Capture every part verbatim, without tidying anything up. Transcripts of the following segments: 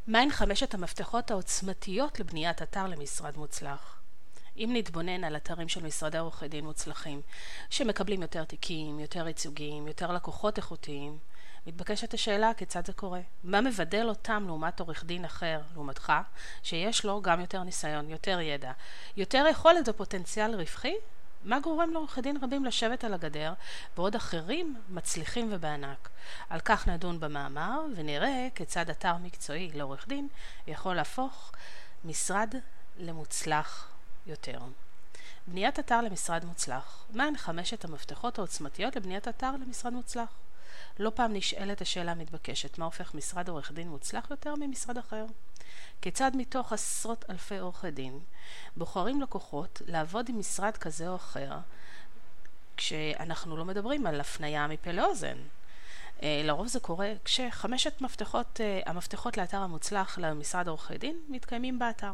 מהן חמשת המפתחות העוצמתיות לבניית אתר למשרד מוצלח? אם נתבונן על אתרים של משרדי עורכי דין מוצלחים, שמקבלים יותר תיקים, יותר ייצוגים, יותר לקוחות איכותיים, מתבקשת השאלה כיצד זה קורה. מה מבדל אותם לעומת עורך דין אחר, לעומתך, שיש לו גם יותר ניסיון, יותר ידע, יותר יכולת ופוטנציאל רווחי? מה גורם לעורכי דין רבים לשבת על הגדר, בעוד אחרים מצליחים ובענק? על כך נדון במאמר ונראה כיצד אתר מקצועי לעורך דין יכול להפוך משרד למוצלח יותר. בניית אתר למשרד מוצלח. מהן חמשת המפתחות העוצמתיות לבניית אתר למשרד מוצלח? לא פעם נשאלת השאלה המתבקשת, מה הופך משרד עורך דין מוצלח יותר ממשרד אחר? כיצד מתוך עשרות אלפי עורכי דין בוחרים לקוחות לעבוד עם משרד כזה או אחר, כשאנחנו לא מדברים על הפניה מפה לאוזן? לרוב זה קורה כשחמשת מפתחות, המפתחות לאתר המוצלח למשרד עורכי דין מתקיימים באתר.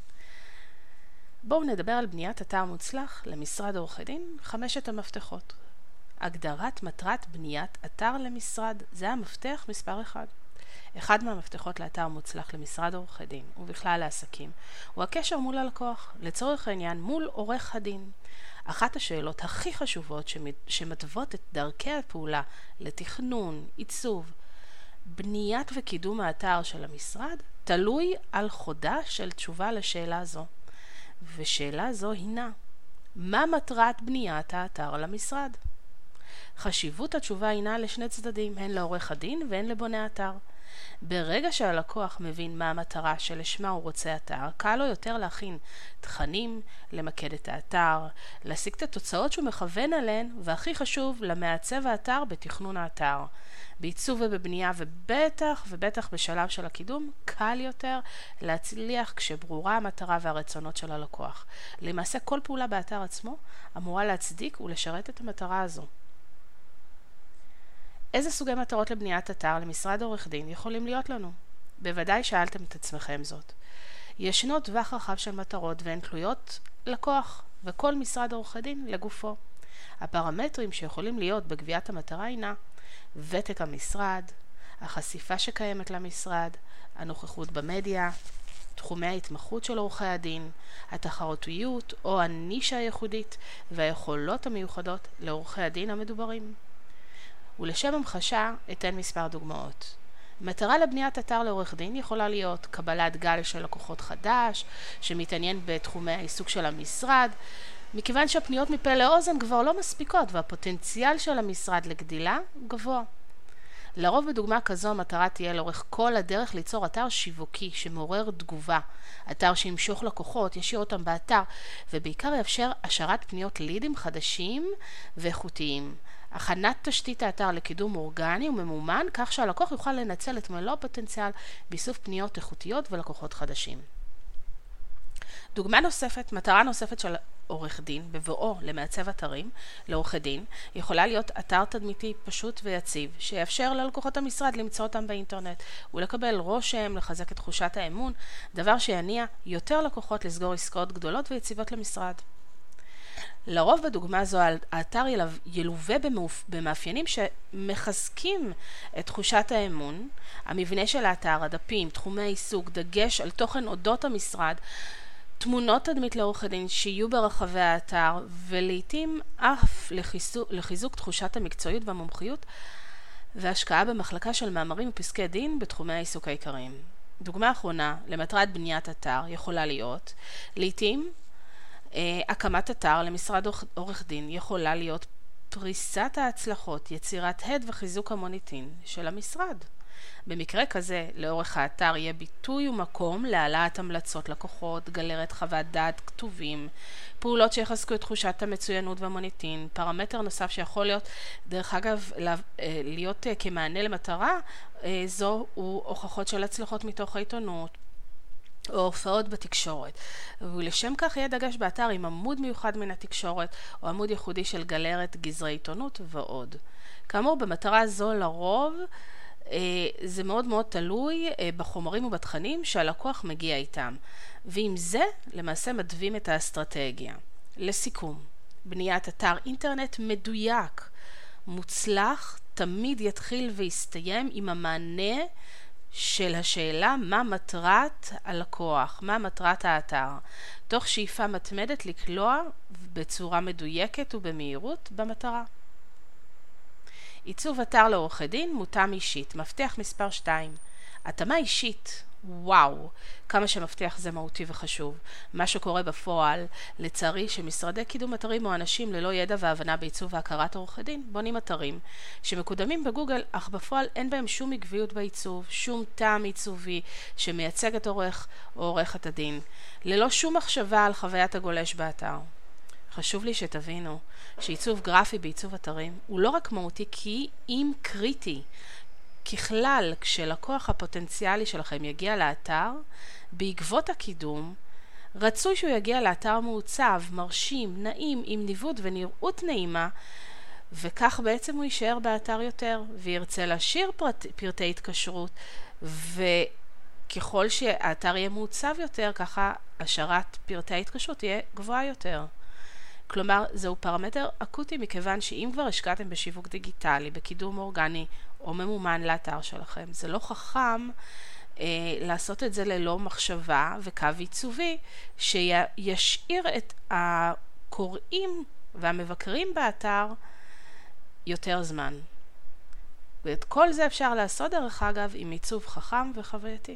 בואו נדבר על בניית אתר מוצלח למשרד עורכי דין, חמשת המפתחות. הגדרת מטרת בניית אתר למשרד, זה המפתח מספר אחד. אחד מהמפתחות לאתר מוצלח למשרד עורכי דין, ובכלל לעסקים, הוא הקשר מול הלקוח, לצורך העניין מול עורך הדין. אחת השאלות הכי חשובות שמתוות את דרכי הפעולה לתכנון, עיצוב, בניית וקידום האתר של המשרד, תלוי על חודה של תשובה לשאלה זו. ושאלה זו הינה, מה מטרת בניית האתר למשרד? חשיבות התשובה הינה לשני צדדים, הן לעורך הדין והן לבוני האתר. ברגע שהלקוח מבין מה המטרה שלשמה הוא רוצה אתר, קל לו יותר להכין תכנים, למקד את האתר, להשיג את התוצאות שהוא מכוון עליהן, והכי חשוב, למעצב האתר בתכנון האתר. בעיצוב ובבנייה, ובטח ובטח בשלב של הקידום, קל יותר להצליח כשברורה המטרה והרצונות של הלקוח. למעשה כל פעולה באתר עצמו אמורה להצדיק ולשרת את המטרה הזו. איזה סוגי מטרות לבניית אתר למשרד עורך דין יכולים להיות לנו? בוודאי שאלתם את עצמכם זאת. ישנו טווח רחב של מטרות והן תלויות לקוח, וכל משרד עורכי דין לגופו. הפרמטרים שיכולים להיות בקביעת המטרה הינה ותק המשרד, החשיפה שקיימת למשרד, הנוכחות במדיה, תחומי ההתמחות של עורכי הדין, התחרותיות או הנישה הייחודית והיכולות המיוחדות לעורכי הדין המדוברים. ולשם המחשה אתן מספר דוגמאות. מטרה לבניית אתר לעורך דין יכולה להיות קבלת גל של לקוחות חדש, שמתעניין בתחומי העיסוק של המשרד, מכיוון שהפניות מפה לאוזן כבר לא מספיקות והפוטנציאל של המשרד לגדילה גבוה. לרוב בדוגמה כזו המטרה תהיה לאורך כל הדרך ליצור אתר שיווקי שמעורר תגובה, אתר שימשוך לקוחות, ישאיר אותם באתר, ובעיקר יאפשר השארת פניות לידים חדשים ואיכותיים. הכנת תשתית האתר לקידום אורגני וממומן, כך שהלקוח יוכל לנצל את מלוא הפוטנציאל באיסוף פניות איכותיות ולקוחות חדשים. דוגמה נוספת, מטרה נוספת של עורך דין בבואו למעצב אתרים לעורכי דין, יכולה להיות אתר תדמיתי פשוט ויציב, שיאפשר ללקוחות המשרד למצוא אותם באינטרנט ולקבל רושם, לחזק את תחושת האמון, דבר שיניע יותר לקוחות לסגור עסקאות גדולות ויציבות למשרד. לרוב בדוגמה זו האתר ילווה במאפיינים שמחזקים את תחושת האמון, המבנה של האתר, הדפים, תחומי העיסוק, דגש על תוכן אודות המשרד, תמונות תדמית לעורך הדין שיהיו ברחבי האתר, ולעיתים אף לחיזוק, לחיזוק תחושת המקצועיות והמומחיות, והשקעה במחלקה של מאמרים ופסקי דין בתחומי העיסוק העיקריים. דוגמה אחרונה למטרת בניית אתר יכולה להיות, לעיתים הקמת אתר למשרד עורך דין יכולה להיות פריסת ההצלחות, יצירת הד וחיזוק המוניטין של המשרד. במקרה כזה, לאורך האתר יהיה ביטוי ומקום להעלאת המלצות לקוחות, גלרת חוות דעת כתובים, פעולות שיחזקו את תחושת המצוינות והמוניטין. פרמטר נוסף שיכול להיות, דרך אגב, להיות כמענה למטרה, זו הוא הוכחות של הצלחות מתוך העיתונות, או הופעות בתקשורת. ולשם כך יהיה דגש באתר עם עמוד מיוחד מן התקשורת, או עמוד ייחודי של גלרת, גזרי עיתונות ועוד. כאמור, במטרה זו לרוב, זה מאוד מאוד תלוי בחומרים ובתכנים שהלקוח מגיע איתם. ועם זה, למעשה מדווים את האסטרטגיה. לסיכום, בניית אתר אינטרנט מדויק, מוצלח, תמיד יתחיל ויסתיים עם המענה של השאלה מה מטרת הלקוח, מה מטרת האתר, תוך שאיפה מתמדת לקלוע בצורה מדויקת ובמהירות במטרה. עיצוב אתר לעורכי דין מותאם אישית, מפתח מספר שתיים. התאמה אישית, וואו, כמה שמפתח זה מהותי וחשוב. מה שקורה בפועל, לצערי שמשרדי קידום אתרים או אנשים ללא ידע והבנה בעיצוב והכרת עורכי דין בונים אתרים שמקודמים בגוגל, אך בפועל אין בהם שום עקביות בעיצוב, שום טעם עיצובי שמייצג את עורך או עורכת הדין, ללא שום מחשבה על חוויית הגולש באתר. חשוב לי שתבינו שעיצוב גרפי בעיצוב אתרים הוא לא רק מהותי כי אם קריטי. ככלל, כשלקוח הפוטנציאלי שלכם יגיע לאתר, בעקבות הקידום, רצוי שהוא יגיע לאתר מעוצב, מרשים, נעים, עם ניווט ונראות נעימה, וכך בעצם הוא יישאר באתר יותר, וירצה להשאיר פרט, פרטי התקשרות, וככל שהאתר יהיה מעוצב יותר, ככה השארת פרטי ההתקשרות תהיה גבוהה יותר. כלומר, זהו פרמטר אקוטי מכיוון שאם כבר השקעתם בשיווק דיגיטלי, בקידום אורגני או ממומן לאתר שלכם, זה לא חכם אה, לעשות את זה ללא מחשבה וקו עיצובי שישאיר את הקוראים והמבקרים באתר יותר זמן. ואת כל זה אפשר לעשות דרך אגב עם עיצוב חכם וחווייתי.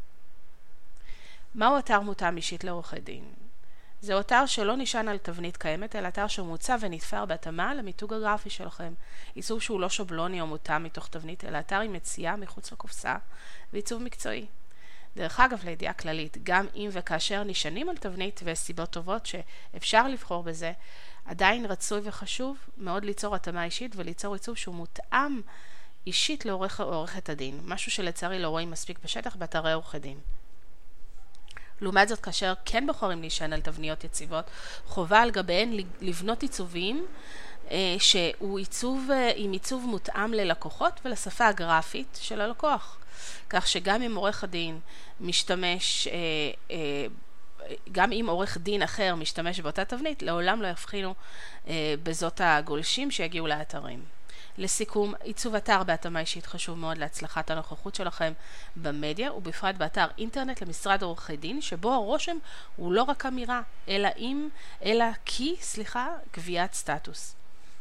מהו אתר מותאם אישית לעורכי דין? זהו אתר שלא נשען על תבנית קיימת, אלא אתר שמוצע ונתפר בהתאמה למיתוג הגרפי שלכם. עיצוב שהוא לא שבלוני או מותאם מתוך תבנית, אלא אתר עם מציאה מחוץ לקופסה ועיצוב מקצועי. דרך אגב, לידיעה כללית, גם אם וכאשר נשענים על תבנית וסיבות טובות שאפשר לבחור בזה, עדיין רצוי וחשוב מאוד ליצור התאמה אישית וליצור עיצוב שהוא מותאם אישית לעורך או עורכת הדין, משהו שלצערי לא רואים מספיק בשטח באתרי עורכי דין. לעומת זאת, כאשר כן בוחרים להישען על תבניות יציבות, חובה על גביהן לבנות עיצובים אה, שהוא עיצוב אה, עם עיצוב מותאם ללקוחות ולשפה הגרפית של הלקוח. כך שגם אם עורך הדין משתמש, אה, אה, גם אם עורך דין אחר משתמש באותה תבנית, לעולם לא יבחינו אה, בזאת הגולשים שיגיעו לאתרים. לסיכום, עיצוב אתר בהתאמה אישית חשוב מאוד להצלחת הנוכחות שלכם במדיה, ובפרט באתר אינטרנט למשרד עורכי דין, שבו הרושם הוא לא רק אמירה, אלא אם, אלא כי, סליחה, קביעת סטטוס.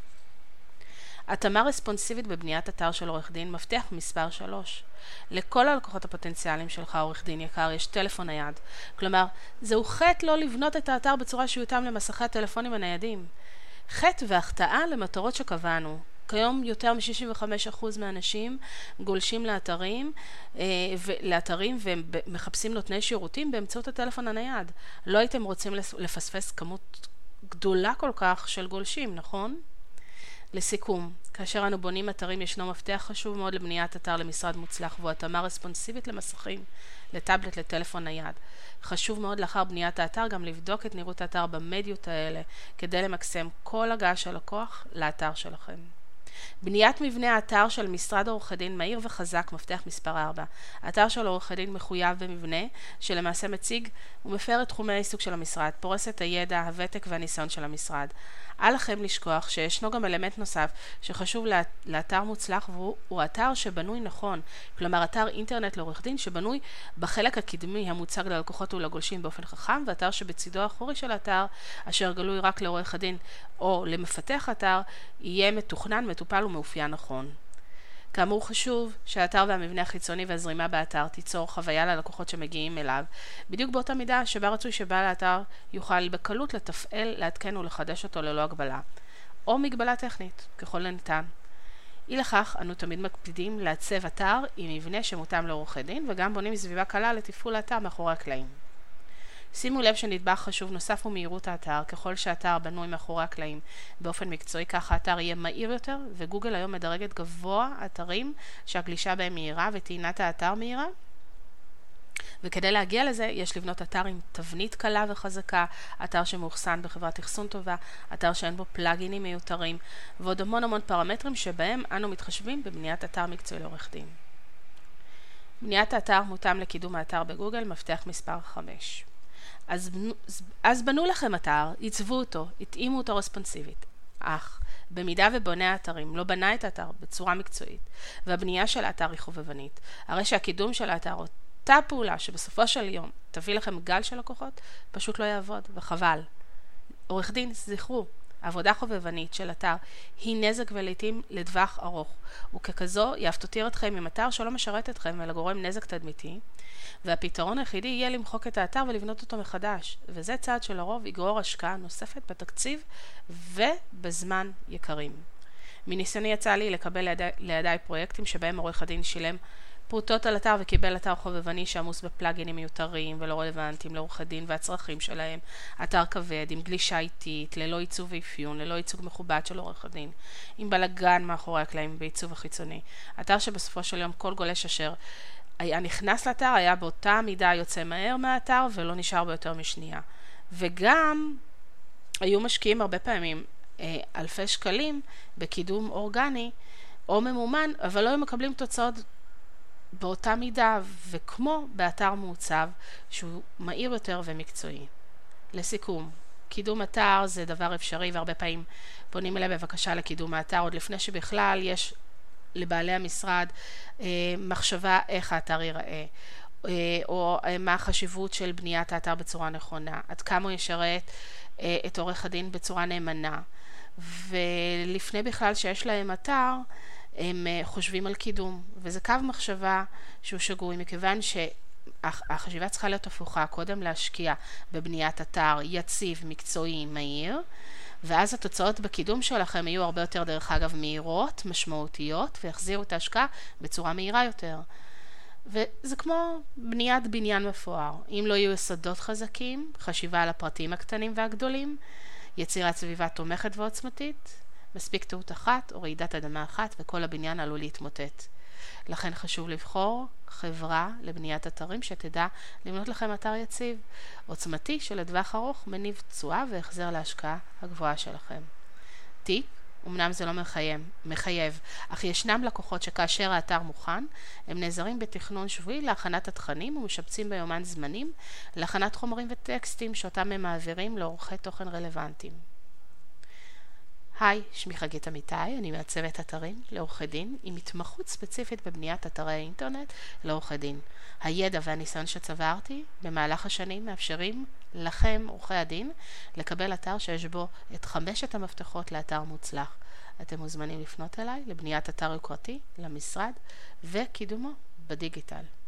התאמה רספונסיבית בבניית אתר של עורך דין, מפתח מספר שלוש. לכל הלקוחות הפוטנציאליים שלך, עורך דין יקר, יש טלפון נייד. כלומר, זהו חטא לא לבנות את האתר בצורה שיותאם למסכי הטלפונים הניידים. חטא והחטאה למטרות שקבענו. כיום יותר מ-שישים וחמישה אחוז מהאנשים גולשים לאתרים, אה, לאתרים ומחפשים נותני שירותים באמצעות הטלפון הנייד. לא הייתם רוצים לפספס כמות גדולה כל כך של גולשים, נכון? לסיכום, כאשר אנו בונים אתרים ישנו מפתח חשוב מאוד לבניית אתר למשרד מוצלח, והוא התאמה רספונסיבית למסכים, לטאבלט, לטלפון נייד. חשוב מאוד לאחר בניית האתר גם לבדוק את נראות האתר במדיות האלה, כדי למקסם כל הגעה של לקוח לאתר שלכם. בניית מבנה האתר של משרד עורכי דין מהיר וחזק, מפתח מספר ארבע. האתר של עורכי דין מחויב במבנה שלמעשה מציג ומפר את תחומי העיסוק של המשרד, פורס את הידע, הוותק והניסיון של המשרד. אל לכם לשכוח שישנו גם אלמנט נוסף שחשוב לאתר מוצלח, והוא אתר שבנוי נכון, כלומר אתר אינטרנט לעורך דין שבנוי בחלק הקדמי המוצג ללקוחות ולגולשים באופן חכם, ואתר שבצידו האחורי של האתר אשר גלוי רק לעורך הדין או למפתח אתר יהיה מתוכנן, מטופל ומאופיין נכון. כאמור, חשוב שהאתר והמבנה החיצוני והזרימה באתר תיצור חוויה ללקוחות שמגיעים אליו, בדיוק באותה מידה שבה רצוי שבעל האתר יוכל בקלות לתפעל, להתקן ולחדש אותו ללא הגבלה, או מגבלה טכנית, ככל הניתן. אי לכך, אנו תמיד מקפידים לעצב אתר עם מבנה שמותאם לעורכי דין, וגם בונים סביבה קלה לתפעול האתר מאחורי הקלעים. שימו לב שנדבך חשוב נוסף הוא מהירות האתר. ככל שהאתר בנוי מאחורי הקלעים באופן מקצועי, ככה האתר יהיה מהיר יותר, וגוגל היום מדרגת גבוה אתרים שהגלישה בהם מהירה וטעינת האתר מהירה. וכדי להגיע לזה יש לבנות אתר עם תבנית קלה וחזקה, אתר שמאוחסן בחברת אחסון טובה, אתר שאין בו פלאגינים מיותרים, ועוד המון המון פרמטרים שבהם אנו מתחשבים בבניית אתר מקצועי לעורך דין. בניית האתר מותאם לקידום האתר בגוגל, מפתח מספר חמש. אז, אז בנו לכם אתר, עיצבו אותו, התאימו אותו רספונסיבית. אך במידה ובונה האתרים לא בנה את האתר בצורה מקצועית, והבנייה של האתר היא חובבנית, הרי שהקידום של האתר, אותה פעולה שבסופו של יום תביא לכם גל של לקוחות, פשוט לא יעבוד, וחבל. עורך דין, זכרו, עבודה חובבנית של אתר היא נזק ולעיתים לטווח ארוך, וככזו היא אף תותיר אתכם עם אתר שלא משרת אתכם אלא גורם נזק תדמיתי, והפתרון היחידי יהיה למחוק את האתר ולבנות אותו מחדש, וזה צעד שלרוב יגרור השקעה נוספת בתקציב ובזמן יקרים. מניסיוני יצא לי לקבל לידי, לידי פרויקטים שבהם עורך הדין שילם פרוטות על אתר וקיבל אתר חובבני שעמוס בפלאגינים מיותרים ולא רלוונטיים לעורך הדין והצרכים שלהם, אתר כבד עם גלישה איטית, ללא עיצוב ואפיון, ללא ייצוג מכובד של עורך הדין, עם בלגן מאחורי הקלעים בעיצוב החיצוני, אתר שבסופו של יום כל גולש אשר היה נכנס לאתר היה באותה מידה יוצא מהר מהאתר ולא נשאר ביותר משנייה, וגם היו משקיעים הרבה פעמים אה, אלפי שקלים בקידום אורגני או ממומן, אבל לא היו מקבלים תוצאות באותה מידה וכמו באתר מעוצב שהוא מהיר יותר ומקצועי. לסיכום, קידום אתר זה דבר אפשרי והרבה פעמים פונים אליי בבקשה לקידום האתר עוד לפני שבכלל יש לבעלי המשרד אה, מחשבה איך האתר ייראה אה, או אה, מה החשיבות של בניית האתר בצורה נכונה, עד כמה הוא ישרת אה, את עורך הדין בצורה נאמנה, ולפני בכלל שיש להם אתר הם חושבים על קידום, וזה קו מחשבה שהוא שגוי, מכיוון שהחשיבה צריכה להיות הפוכה, קודם להשקיע בבניית אתר יציב, מקצועי, מהיר, ואז התוצאות בקידום שלכם יהיו הרבה יותר דרך אגב מהירות, משמעותיות, ויחזירו את ההשקעה בצורה מהירה יותר. וזה כמו בניית בניין מפואר, אם לא יהיו יסודות חזקים, חשיבה על הפרטים הקטנים והגדולים, יצירת סביבה תומכת ועוצמתית, מספיק טעות אחת או רעידת אדמה אחת וכל הבניין עלול להתמוטט. לכן חשוב לבחור חברה לבניית אתרים שתדע לבנות לכם אתר יציב, עוצמתי שלטווח ארוך מניב תשואה והחזר להשקעה הגבוהה שלכם. טיפ, אמנם זה לא מחייב, מחייב, אך ישנם לקוחות שכאשר האתר מוכן, הם נעזרים בתכנון שבועי להכנת התכנים ומשבצים ביומן זמנים להכנת חומרים וטקסטים שאותם הם מעבירים לעורכי תוכן רלוונטיים. היי, שמי חגית אמיתי, אני מעצבת אתרים לעורכי דין עם התמחות ספציפית בבניית אתרי האינטרנט לעורכי דין. הידע והניסיון שצברתי במהלך השנים מאפשרים לכם, עורכי הדין, לקבל אתר שיש בו את חמשת המפתחות לאתר מוצלח. אתם מוזמנים לפנות אליי לבניית אתר יוקרתי למשרד וקידומו בדיגיטל.